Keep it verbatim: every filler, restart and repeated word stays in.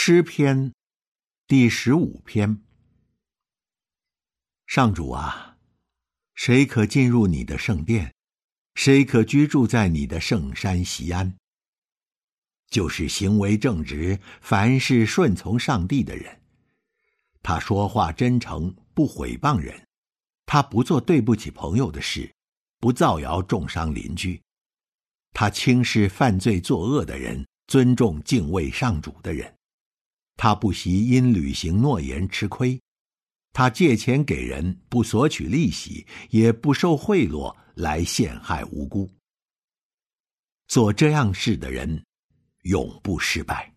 诗篇第十五篇。上主啊，谁可进入你的圣殿？谁可居住在你的圣山锡安？就是行为正直，凡事顺从上帝的人。他说话真诚，不毁谤人。他不做对不起朋友的事，不造谣重伤邻居。他轻视犯罪作恶的人，尊重敬畏上主的人。他不惜因履行诺言吃亏。他借钱给人，不索取利息，也不受贿赂来陷害无辜。做这样事的人，永不失败。